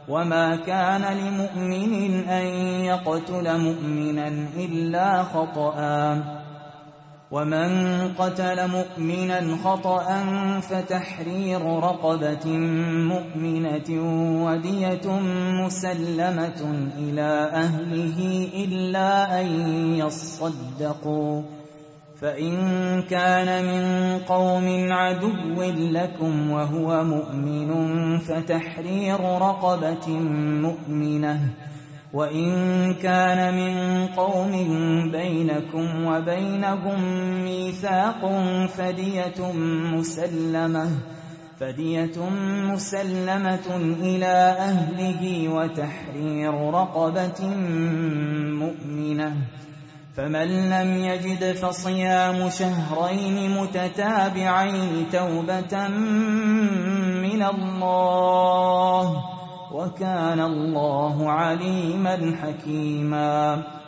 وما كان لمؤمن أن يقتل مؤمنا إلا خطأ، ومن قتل مؤمنا خطأ فتحرير رقبة مؤمنة ودية مسلمة إلى أهله إلا أن يصدقوا، فإن كان من قوم عدو لكم وهو مؤمن فتحرير رقبة مؤمنة، وإن كان من قوم بينكم وبينهم ميثاق فدية مسلمة إلى أهله وتحرير رقبة مؤمنة، فمن لم يجد فصيام شهرين متتابعين توبة من الله، وكان الله عليما حكيما.